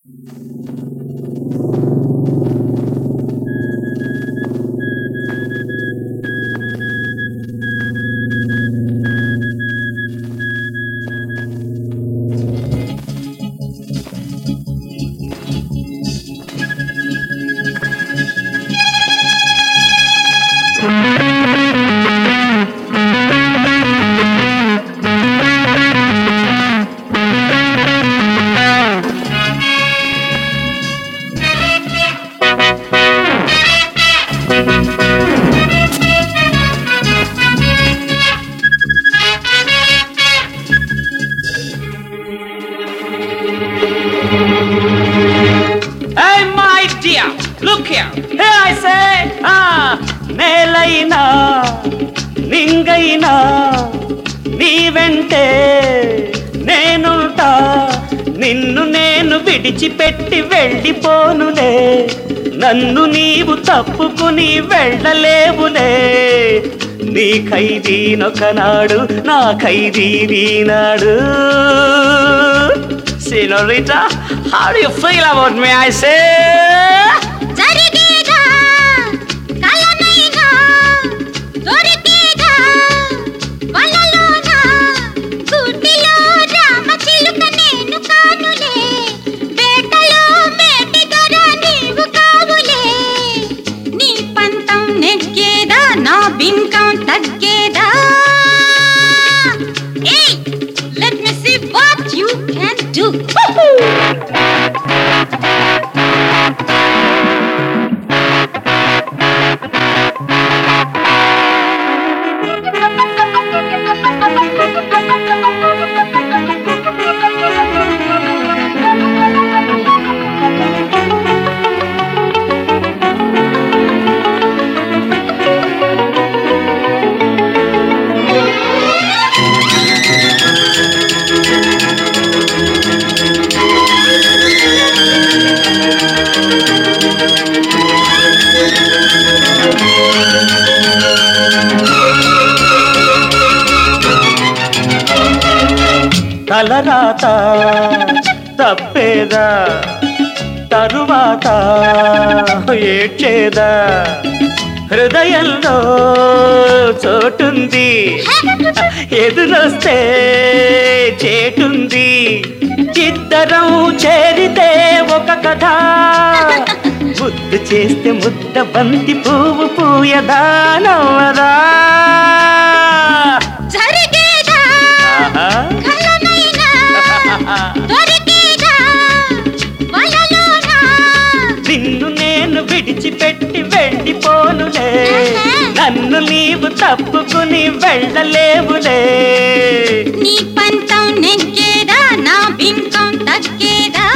Hey, my dear, look here. Here I say, నేలైనా నింగైనా నీ వెంటే నేనుంటా, నిన్ను నేను విడిచిపెట్టి వెళ్ళిపోనులే, నన్ను నీవు తప్పుకుని వెళ్ళలేవులే. నీ ఖైదీనొకనాడు, నా ఖైదీ నీనాడు. Senorita, how do you feel about me, I say? జరిగేదా కలనైనా దొరికేదా వలలోన గుడ్డిలో రామచిలుక నేను కానులే, వేటలో మేటి దొర నీవు కావులే. నీ పంతం నెగ్గేదా నా బింకం తగ్గేదా? ఏయ్, let me see what you can do. తలరాత తప్పేదా, తరువాత ఏడ్చేదా, హృదయంలో చోటుంది, ఎదురొస్తే చేటుంది, ఇద్దరం చేరితే ఒక కథ, ముద్దు చేస్తే ముద్ద బంతి పువ్వు పూయదా నవ్వదా? నిన్ను నేను విడిచిపెట్టి వెళ్ళిపోనులే, నన్ను నీవు తప్పుకుని వెళ్ళలేవులే. నీ పంతం నెగ్గేదా నా బింకం తగ్గేదా?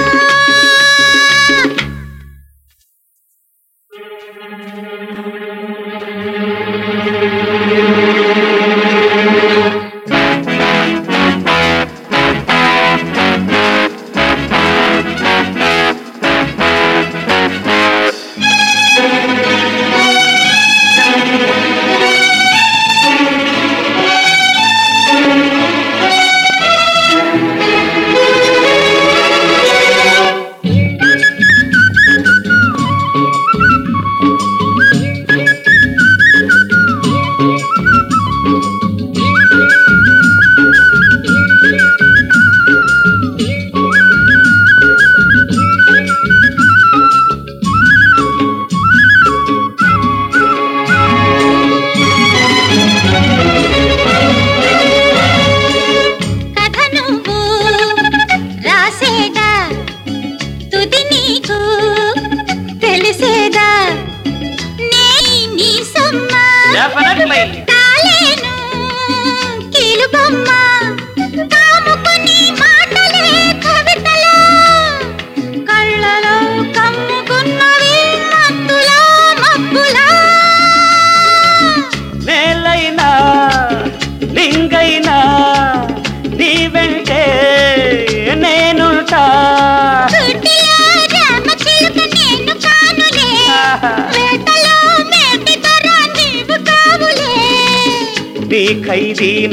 నీ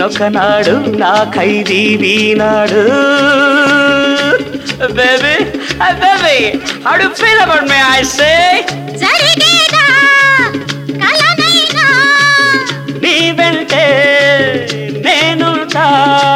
ఖైదీనొకనాడు, నా ఖైదీ వీనాడు. Baby Hey baby, how do you feel about me, I say? జరిగేదా కలనైనా నీ వెంటే నేనుంటా